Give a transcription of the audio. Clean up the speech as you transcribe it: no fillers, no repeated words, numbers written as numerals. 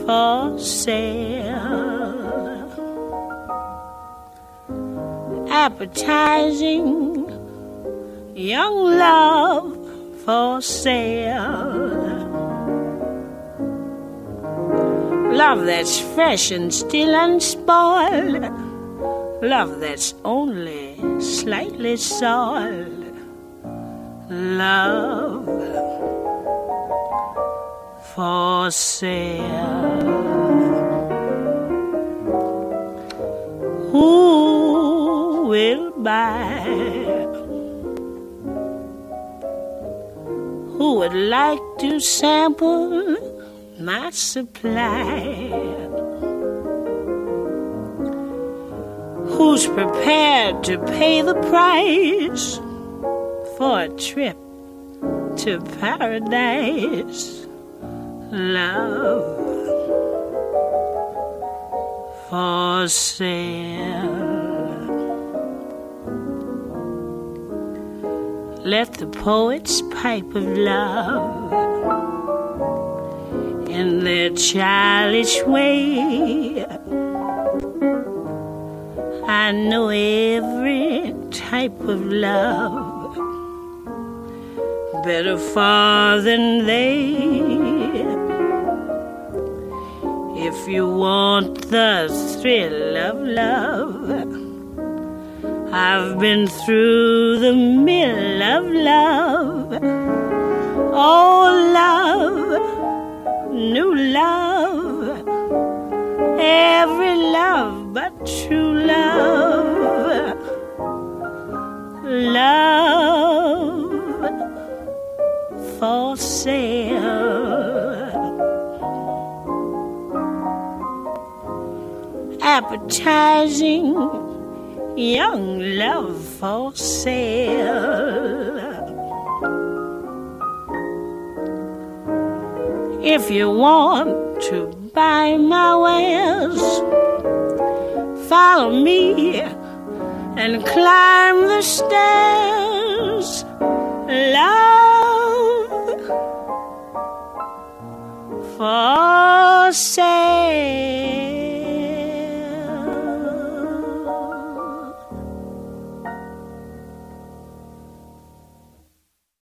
for sale. Appetizing young love for sale. Love that's fresh and still unspoiled. Love that's only slightly soiled. Love for sale. Who will buy? Who would like to sample my supply? Who's prepared to pay the price for a trip to paradise? Love for sale. Let the poets pipe of love in their childish way. I know every type of love better far than they. If you want the thrill of love, I've been through the mill of love. Oh, love, new love, every love but true love. Love for sale. Appetizing young love for sale. If you want to buy my wares, follow me and climb the stairs. Love for sale.